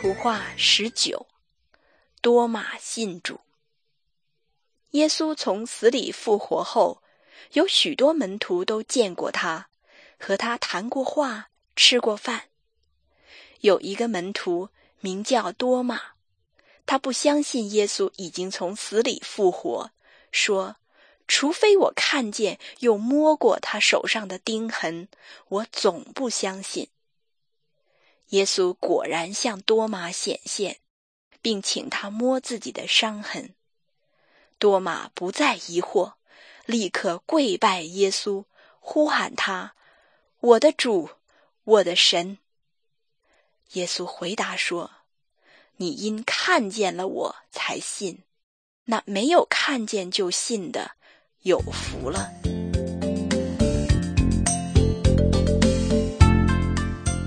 图画19，多马信主。耶稣从死里复活后，有许多门徒都见过他，和他谈过话，吃过饭。有一个门徒名叫多马，他不相信耶稣已经从死里复活，说：除非我看见又摸过他手上的钉痕，我总不相信。耶稣果然向多马显现，并请他摸自己的伤痕。多马不再疑惑，立刻跪拜耶稣，呼喊他：我的主，我的神。耶稣回答说：你因看见了我才信，那没有看见就信的，有福了。